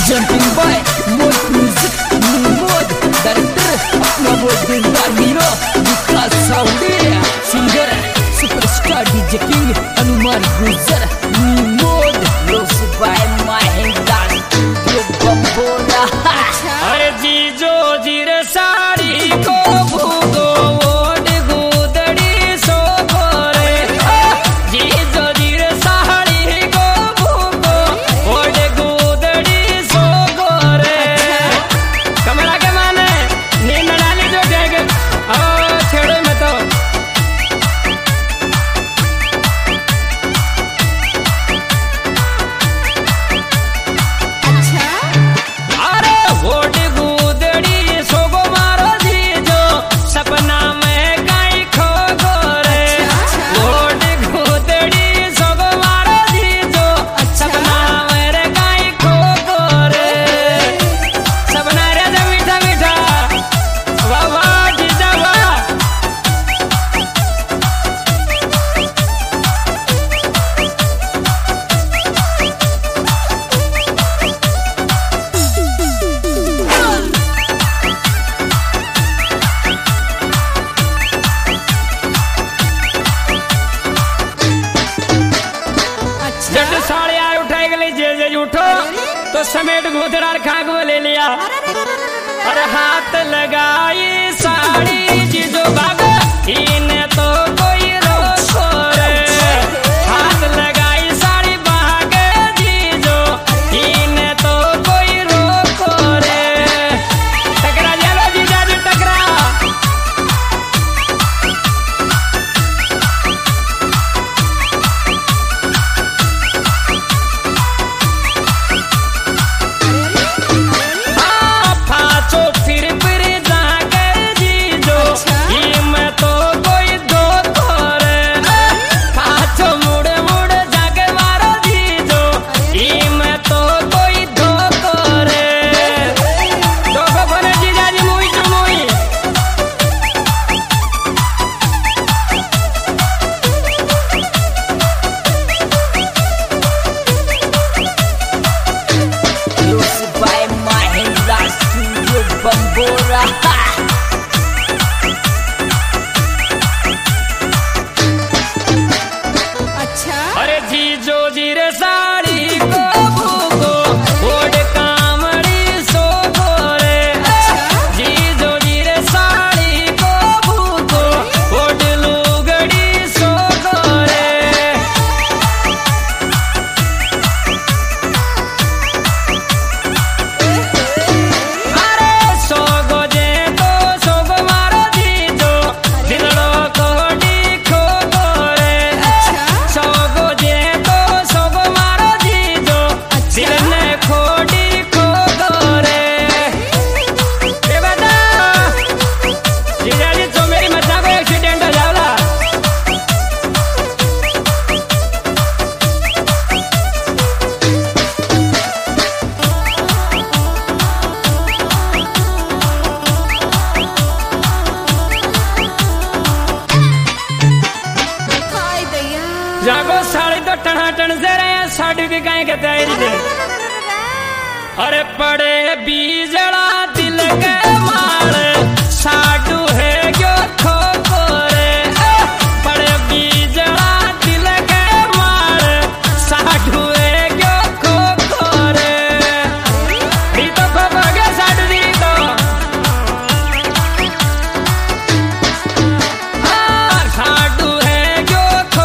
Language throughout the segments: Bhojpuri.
Jumping by Mod Music Mod Director अपना वो दिलदार hero Vikas Sawariya singer superstar DJ king अनुमान गुजर मोड रोस बाय महेंद्र ये बम्बोरा अरे जीजो जीरे साड़ी को भूगो ओड गुदड़ी सो गोरे जीजो जीरे साड़ी को भूगो ओड गुदड़ी सो गोरे कमला के माने नींद डाली जो देगे छेड़ो मत उठो तो समेट गोदरार खाग ले लिया अरे हाथ लगाई साड़ी जीजो बाबा इन्हें तो कोई रोको रे हाथ लगाई साड़ी भागे जीजो इन्हें तो कोई रोको रे टकरा जालो जीजा जी टकरा बम्बोरा अच्छा अरे जीजो जीरे साड़ी को भूगो ओड कामड़ी सो गोरे जीजो जीरे साड़ी को भूगो ओड लुगड़ी सो गोरे जागो साड़ी तो टनाटन से रहे साड़ी भी गाय के तैयारी दे अरे पड़े बीजड़ा दिल के मार साडू है जो खो गोरे पड़े बीजड़ा दिल के मार साडू है जो खो गोरे दी तो खो गए साडू दी तो साडू है जो खो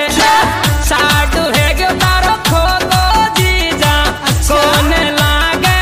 साडू है गो तारो खो गो जीजा कोने लागे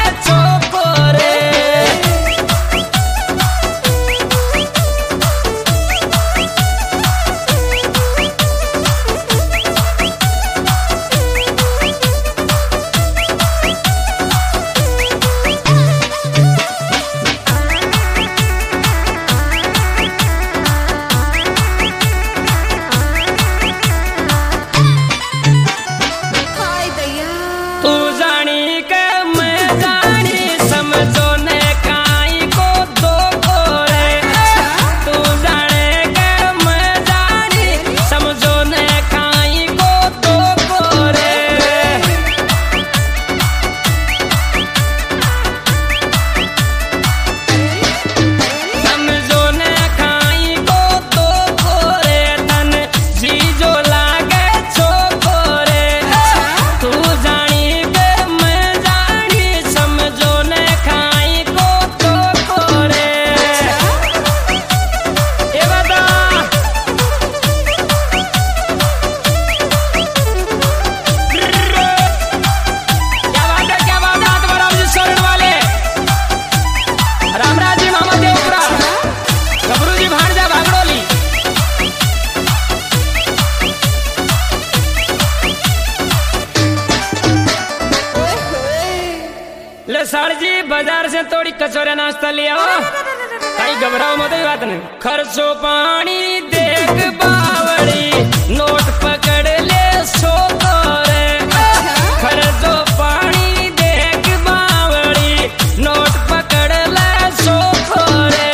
साड़ जी बाजार से थोड़ी कचौरे नाश्ता ले आओ। कहीं घबराओ मत, बात नहीं। खर्चो पानी देख बावड़ी, नोट पकड़ ले सो तोरे। खर्चो पानी देख बावड़ी, नोट पकड़ ले सो तोरे।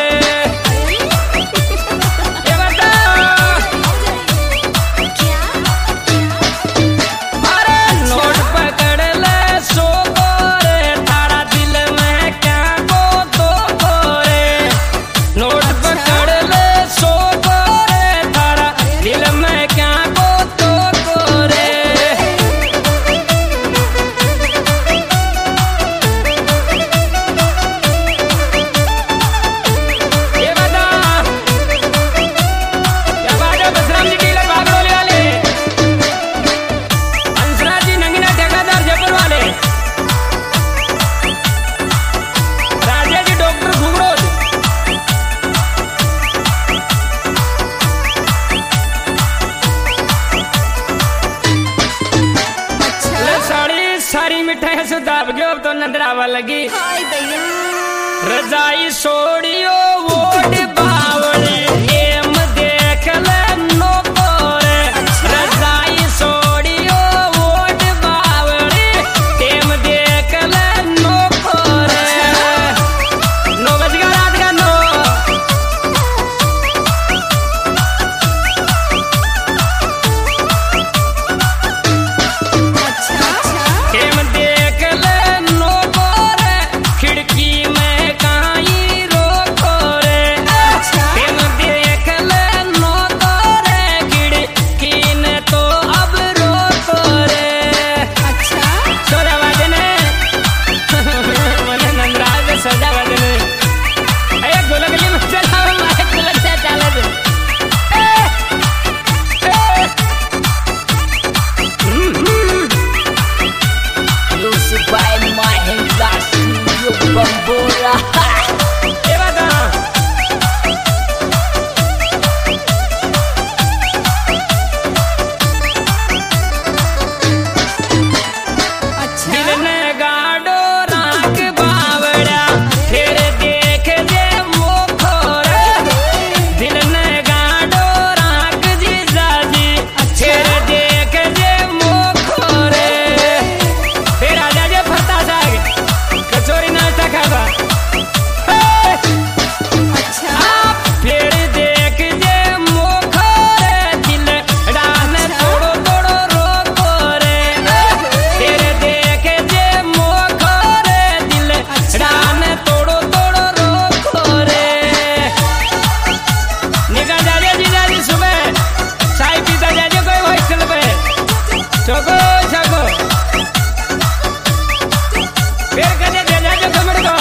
ये बताओ, अरे नोट पकड़ ले सो तोरे, थारा दिल में क्या को तो तोरे। नोट पकड़ ले सो तोरे, थारा दिल में क्या को तो तोरे। ये बता, क्या बात है? बसराम जी डीलर बागड़ोली वाले, अंसरा जी नंगीना ठेकेदार जयपुर वाले, राजा जी डॉक्टर घुंगरोज। ले साड़ी सारी मिठाई से दाब गयो, अब तो नंदरावा लगी। रजाई सोड़ियो वोट बावड़ी, एम देख ले नो तोरे। रजाई सोड़ियो वोट बावड़ी, एम देख ले नो तोरे। 9 बज गया रात का 9। एम देख ले नो तोरे, खिड़की में काई रो तोरे। एम देख ले नो तोरे, खिड़की ने तो अब रो तोरे। सोजा बजने मने नंदराज सोजा बजने। एक गोलगली में चला, एक गोलक से चला दे। Music by Mahendra Studio Bambora. ये बता, दिल ने गाड़ो राख बावड़ा, फिर देख जे मोखोरे। दिल ने गाड़ो राख जीजा जी, फिर देख जे मोखोरे। फिर आजा जे फरता साग, कचौरी नाश्ता खाबा। आप फिर देख जे मोखोरे, दिल डान तोड़ो तोड़ो रोको रे। फिर देख जे मोखोरे, दिल डान तोड़ो तोड़ो रोको रे। निकल जाजे जीजा जी सुबह, चाय पीता जाजे कोई हॉस्टल पे। चको चको, फिर कदे दे जाजे कमर को।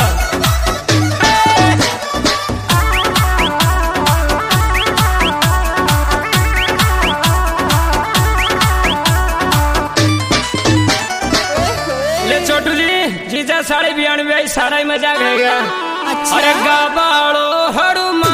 ले छोटू जी, जीजा 92.5 सारा ही मजाक रहेगा। अरे गाबाड़ो हड़ू